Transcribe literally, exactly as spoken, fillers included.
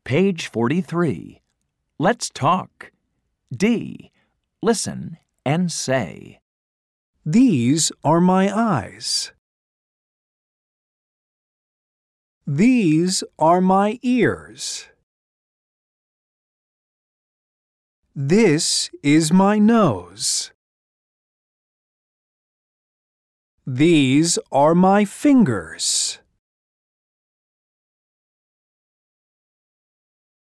Page forty-three. Let's talk. D. Listen and say. These are my eyes. These are my ears. This is my nose. These are my fingers.